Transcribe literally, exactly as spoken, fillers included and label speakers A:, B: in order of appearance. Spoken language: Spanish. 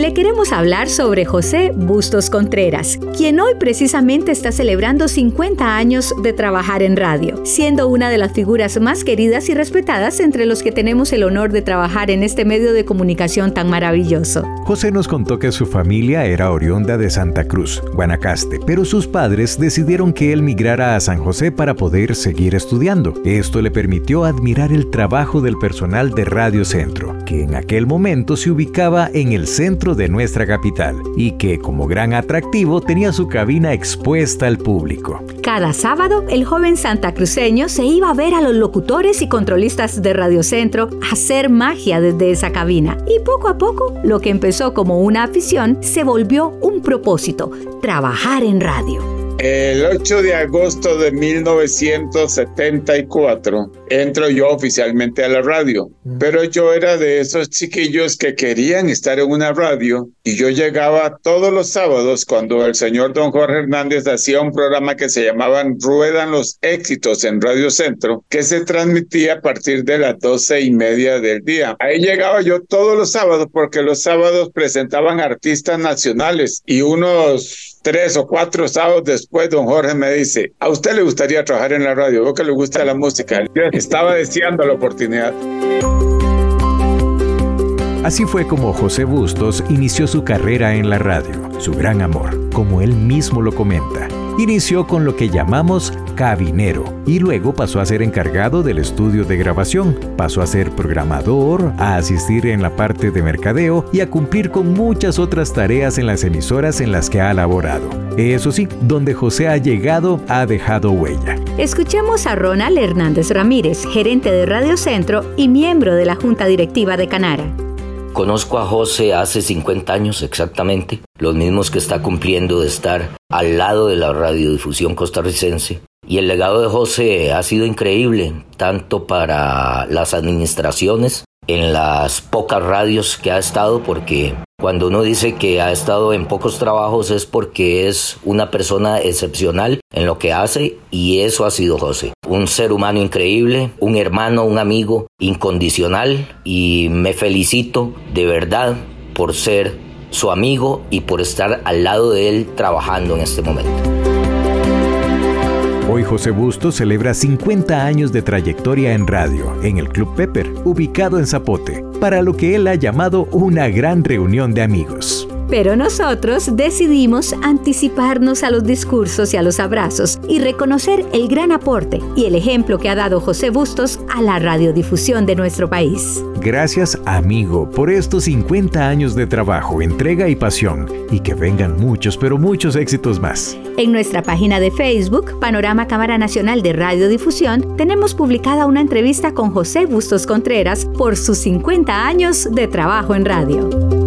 A: le queremos hablar sobre José Bustos Contreras, quien hoy precisamente está celebrando cincuenta años de trabajar en radio, siendo una de las figuras más queridas y respetadas entre los que tenemos el honor de trabajar en este medio de comunicación tan maravilloso.
B: José nos contó que su familia era oriunda de Santa Cruz, Guanacaste, pero sus padres decidieron que él migrara a San José para poder seguir estudiando. Esto le permitió admirar el trabajo del personal de Radio Centro, que en aquel momento se ubicaba en el centro de nuestra capital y que, como gran atractivo, tenía su cabina expuesta al público.
A: Cada sábado, el joven santacruceño se iba a ver a los locutores y controlistas de Radio Centro hacer magia desde esa cabina. Y poco a poco, lo que empezó como una afición se volvió un propósito: trabajar en radio.
C: El ocho de agosto de mil novecientos setenta y cuatro entro yo oficialmente a la radio, pero yo era de esos chiquillos que querían estar en una radio y yo llegaba todos los sábados cuando el señor don Jorge Hernández hacía un programa que se llamaba Ruedan los Éxitos en Radio Centro, que se transmitía a partir de las doce y media del día. Ahí llegaba yo todos los sábados porque los sábados presentaban artistas nacionales y unos tres o cuatro sábados después, don Jorge me dice: ¿a usted le gustaría trabajar en la radio? ¿Veo que le gusta la música? Yo estaba deseando la oportunidad.
B: Así fue como José Bustos inició su carrera en la radio, su gran amor, como él mismo lo comenta. Inició con lo que llamamos cabinero y luego pasó a ser encargado del estudio de grabación, pasó a ser programador, a asistir en la parte de mercadeo y a cumplir con muchas otras tareas en las emisoras en las que ha laborado. Eso sí, donde José ha llegado ha dejado huella.
A: Escuchemos a Ronald Hernández Ramírez, gerente de Radio Centro y miembro de la Junta Directiva de Canara.
D: Conozco a José hace cincuenta años exactamente, los mismos que está cumpliendo de estar al lado de la radiodifusión costarricense. Y el legado de José ha sido increíble, tanto para las administraciones, en las pocas radios que ha estado, porque cuando uno dice que ha estado en pocos trabajos es porque es una persona excepcional en lo que hace, y eso ha sido José. Un ser humano increíble, un hermano, un amigo incondicional, y me felicito de verdad por ser su amigo y por estar al lado de él trabajando en este momento.
B: Hoy José Bustos celebra cincuenta años de trayectoria en radio, en el Club Pepper, ubicado en Zapote, para lo que él ha llamado una gran reunión de amigos.
A: Pero nosotros decidimos anticiparnos a los discursos y a los abrazos y reconocer el gran aporte y el ejemplo que ha dado José Bustos a la radiodifusión de nuestro país.
B: Gracias, amigo, por estos cincuenta años de trabajo, entrega y pasión, y que vengan muchos, pero muchos éxitos más.
A: En nuestra página de Facebook, Panorama Cámara Nacional de Radiodifusión, tenemos publicada una entrevista con José Bustos Contreras por sus cincuenta años de trabajo en radio.